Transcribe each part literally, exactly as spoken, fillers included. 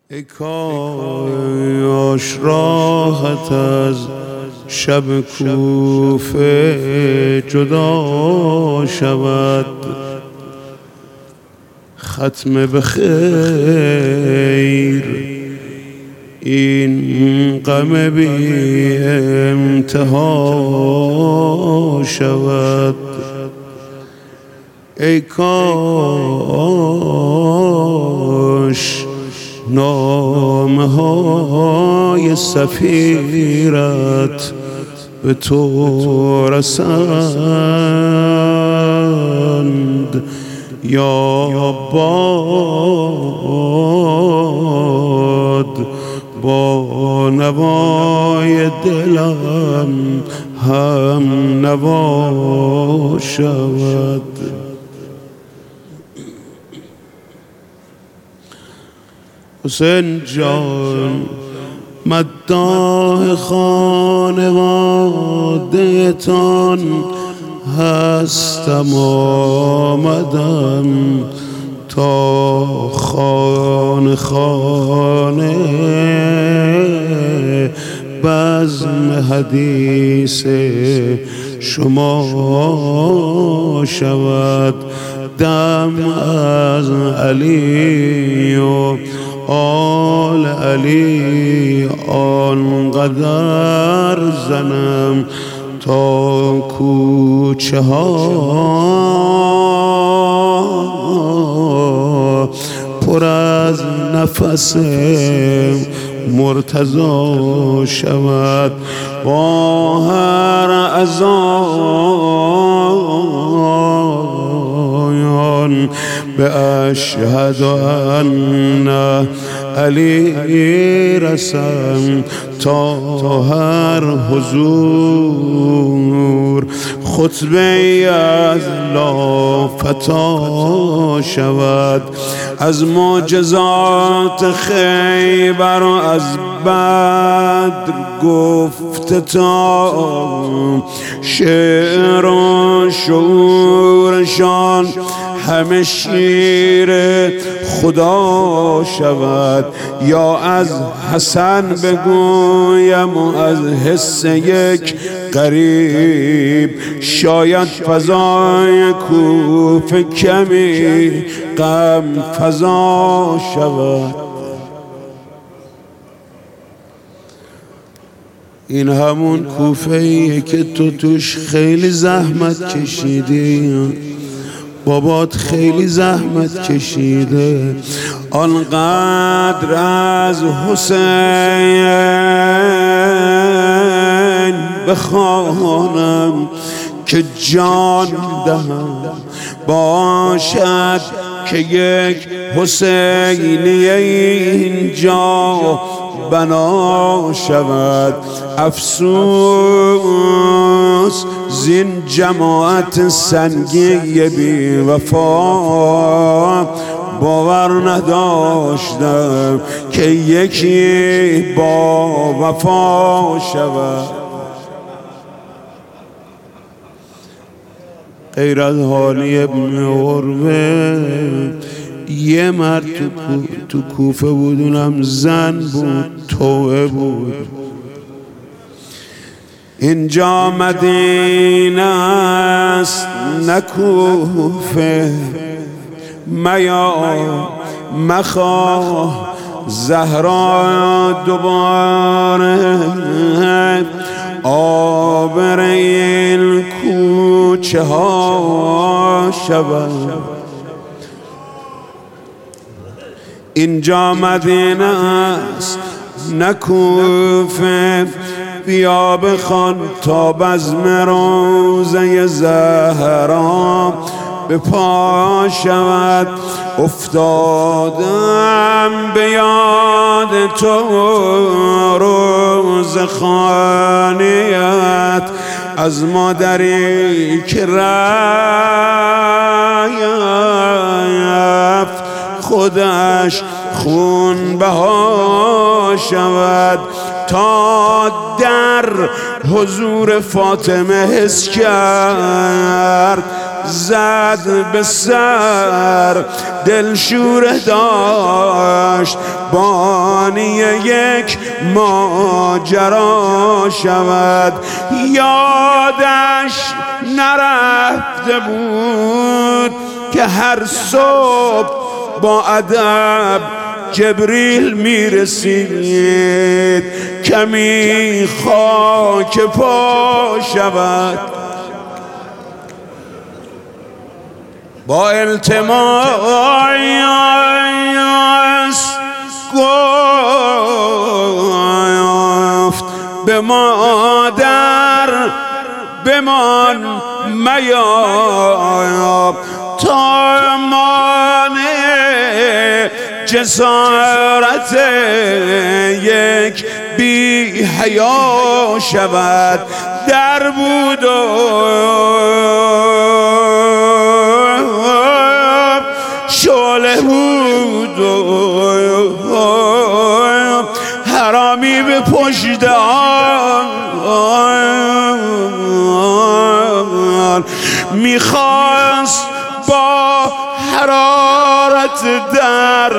ای کاش راحت از شب کوفه جدا شود، ختم بخیر این غم بی انتها شود. ای کاش نامه های سفیرت به تو رسند، یا باد با نوای دلم هم نوا شود. حسین جان مداح خانواده تان هستم، آمدم تا خانه خانه بزم حدیث شما شود. دم از علی و آل علی آنقدر زنم تا کوچه ها پر از نفس مرتضی شود. با هر اذان به اشهد ان علی رسم، تا هر حضور خطبه از لافتا شود. از معجزات خیبر و از بدر گفته تا شعر و شعورشان همه شیر خدا شود. یا از حسن بگویم و از حس یک غریب، شاید فضای کوفه کمی غم فضا شود. این همون کوفه ایه که تو توش خیلی زحمت کشیدی، بابات خیلی زحمت کشیده. آنقدر از حسین بخوانم که جان دهم، باشد که یک حسینی اینجا بنا شود. افسوس زین جماعت سنگی بی وفا، باور نداشتم که یکی با وفا شود. غیر از حالی ابن عروه یه مرد تو, تو کوفه بود، اونم زن بود، توه بود. اینجا مدینه است نه کوفه، میا مخواه زهرا دوباره آبر این کوچه ها شود. اینجا مدینه است نه کوفه، بیا بخوان تا بزم روضه زهرا به پا شود. افتادم به یاد تو روز خانیت، از مادری که رفت خودش خون بها شود. تا در حضور فاطمه حس کرد زد به سر، دلشوره داشت بانی یک ماجرا شود. یادش نرفته بود که هر صبح با ادب جبریل میرسید کمی خاک پا شود. با التماس گفت به مادر بمان میاب تا مانع جسارت یک بی حیا شود. در بود و شعله بود و حرامی به پشت آن میخواست با حرارت در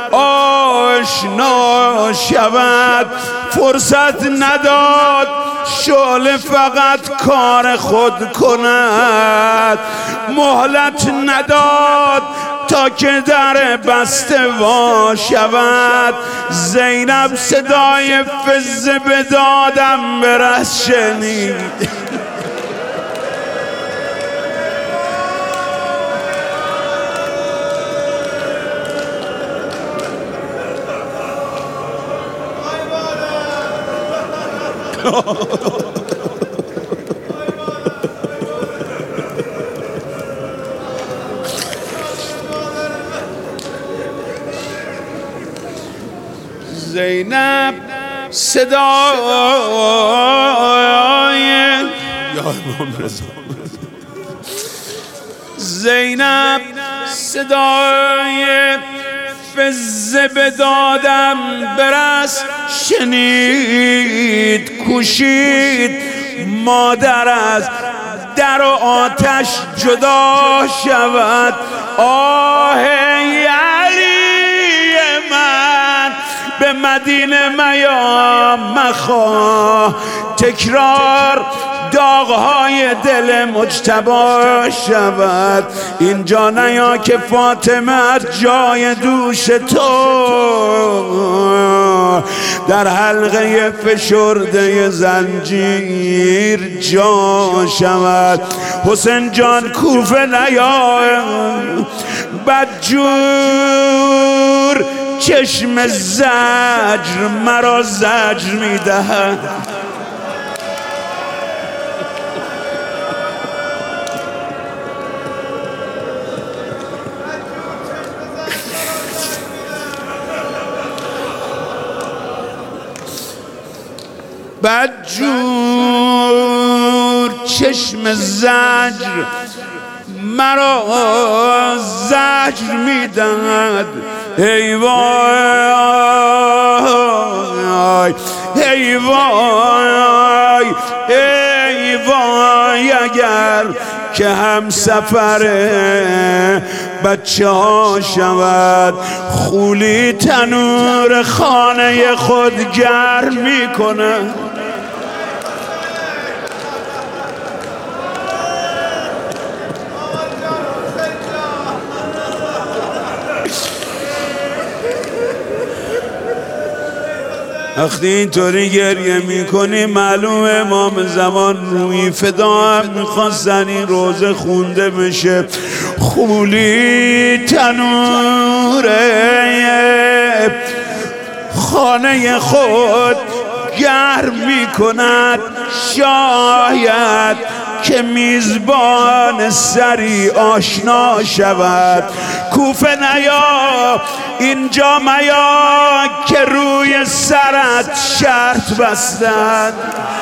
آشنا شود. فرصت نداد شعله فقط کار خود کند، مهلت نداد تا که در بسته وا شود. زینب صدای فزه به دادم برس شنید. زینب صدای یا امام رضا، زینب صدای فزه به دادم برس شنید. کوشید مادر از در و آتش جدا شود. آه علی من به مدینه میا مخواه، تکرار داغهای دل مجتبی شود. اینجا نیا که فاطمه جای دوش تو در حلقه فشرده زنجیر جا شود. حسین جان کوفه نیا، بدجور چشم زجر مرا زجر میدهد. بدجور چشم زجر مرا زجر میدهد. ای وای ای وای ای وای اگر که هم سفر بچه ها شود. خولی تنور خانه خود گرم میکنه. وقتی اینطوری گریه میکنی معلوم امام زمان روی فدا هم میخواستن این روزه خونده بشه. خولی تنوره خانه خود گرم میکند. شاید که میزبان سری آشنا شود. کوفه نیا اینجا میا که روی سرت شرط بستن.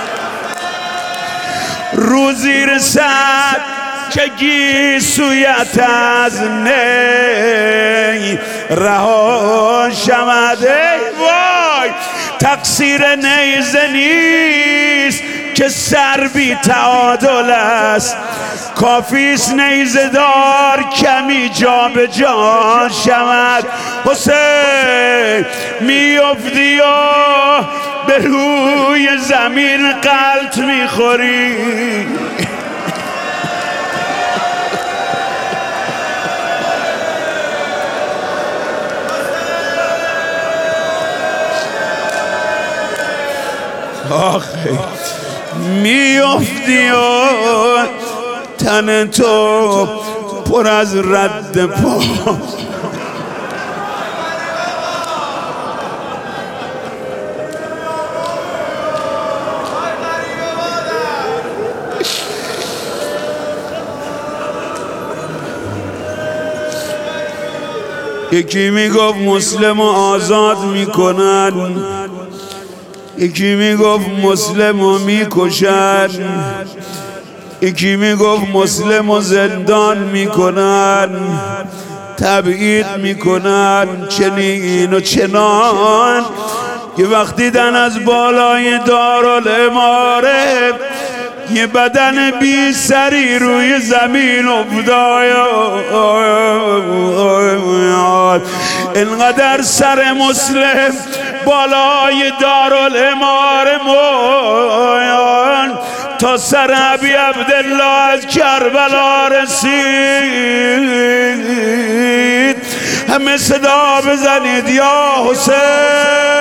روزی رسد که گیسویت از نی رها شود. ای وای تقصیر نیزه نیست که سر بی تعادل است. کافیست نیزه دار کمی جا به جا شود. حسین میافتی و به روی زمین غلط میخوری. آخه میافتی و تن تو پر از رد پا. یکی میگفت مسلم رو آزاد میکنن، یکی میگفت مسلم رو میکشن، یکی میگفت مسلم رو زندان میکنن، تبعید میکنن، چنین و چنان که وقتی دیدن از بالای دارالاماره یه بدن بی سری روی زمین افتاد، اینقدر سر مسلم بالای دارالاماره مویان تا سر ابی عبدالله از کربلا رسید. همه صدا بزنید یا حسین.